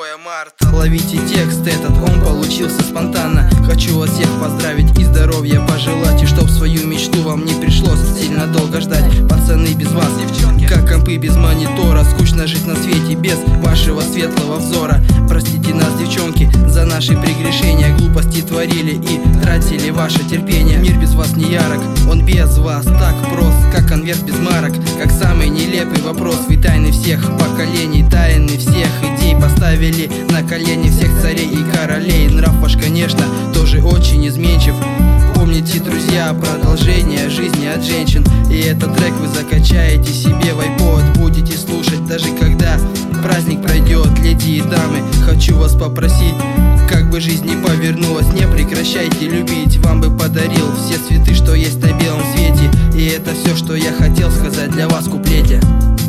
марта. Ловите текст этот, он получился спонтанно. Хочу вас всех поздравить и здоровья пожелать, и чтоб свою мечту вам не пришлось сильно долго ждать. Пацаны, без вас, девчонки, как компы без монитора, скучно жить на свете без вашего светлого взора. Простите нас, девчонки, за наши прегрешения, глупости творили и тратили ваше терпение. Мир без вас не ярок, он без вас так прост, как конверт без марок, как самый нелепый вопрос. Вы тайны всех поколений, тайны всех идей, поставили на колени всех царей и королей. Нрав ваш, конечно, тоже очень изменчив. Помните, друзья, продолжение жизни от женщин. И этот трек вы закачаете себе в iPod, будете слушать даже когда праздник пройдет. Леди и дамы, хочу вас попросить, как бы жизнь ни повернулась, не прекращайте любить. Вам бы подарил все цветы, что есть на белом свете. И это все, что я хотел сказать для вас в куплете.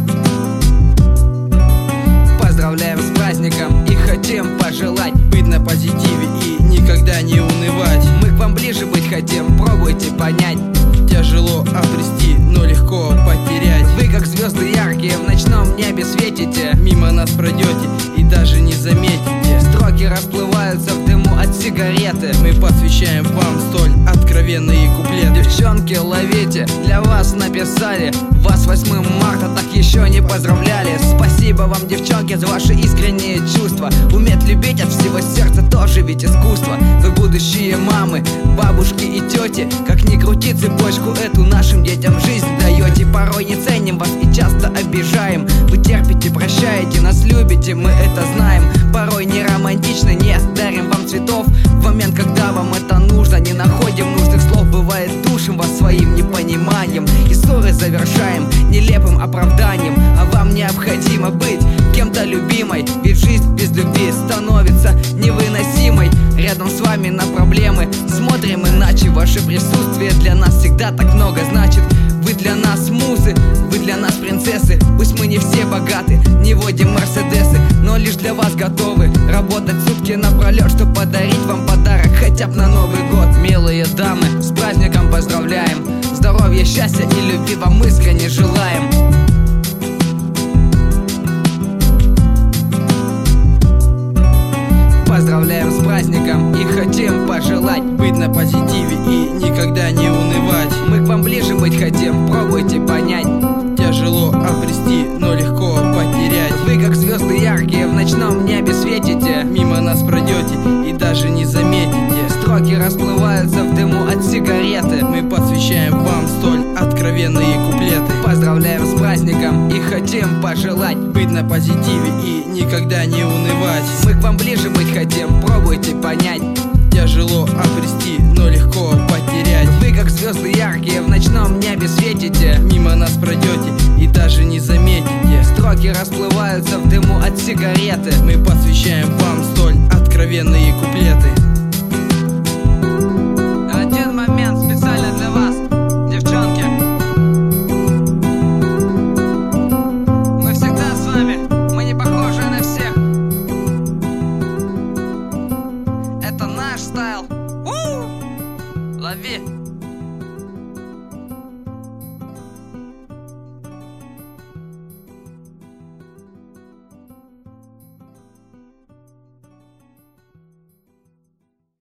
Поздравляем с праздником и хотим пожелать быть на позитиве и никогда не унывать. Мы к вам ближе быть хотим, пробуйте понять. Тяжело обрести, но легко потерять. Вы как звезды яркие в ночном небе светите, мимо нас пройдете и даже не заметите. Строки расплываются в дыму от сигареты. Мы посвящаем вам столь откровенные куплеты. Девчонки, ловите, для вас написали. Вас 8 марта так еще не поздравляли. Спасибо вам, девчонки, за ваши искренние чувства. Уметь любить от всего сердца тоже ведь искусство. Вы будущие мамы, бабушки и тети. Как ни крути цепочку эту, нашим детям жизнь даете. Порой не ценим вас и часто обижаем. Вы терпите, прощаете, нас любите, мы это знаем. Порой не романтично, не дарим вам цветов в момент, когда вам это нужно. Не находим нужных слов, бывает душим вас своим непониманием. И ссоры завершаем нелепым оправданием. А вам необходимо быть кем-то любимой, ведь жизнь без любви становится невыносимой. Рядом с вами на проблемы смотрим иначе. Ваше присутствие для нас всегда так много значит. Вы для нас музы, вы для нас принцессы. Пусть мы не все богаты, не водим мерседесы, но лишь для вас готовы работать сутки напролет, чтобы подарить вам подарок хотя бы на Новый год. Милые дамы, с праздником поздравляем. Здоровья, счастья и любви вам искренне желаем. Поздравляем с праздником и хотим пожелать быть на позитиве и никогда не унывать. Мы к вам ближе быть хотим, пробуйте понять. Тяжело обрести, но легко потерять. Вы как звезды яркие в ночном небе светите, мимо нас пройдете и даже не заметите. Строки расплываются в дыму от сигареты. Мы посвящаем вам столь откровенные куплеты. Поздравляем с праздником и хотим пожелать быть на позитиве и никогда не унывать. Мы к вам ближе быть хотим, пробуйте понять. Тяжело обрести, но легко потерять. Вы как звезды яркие в ночном небе светите, мимо нас пройдете и даже не заметите. Строки расплываются в дыму от сигареты. Мы посвящаем вам столь откровенные куплеты. Один момент специально для вас, девчонки. Мы всегда с вами, мы не похожи на всех. Это наш стайл. Лови.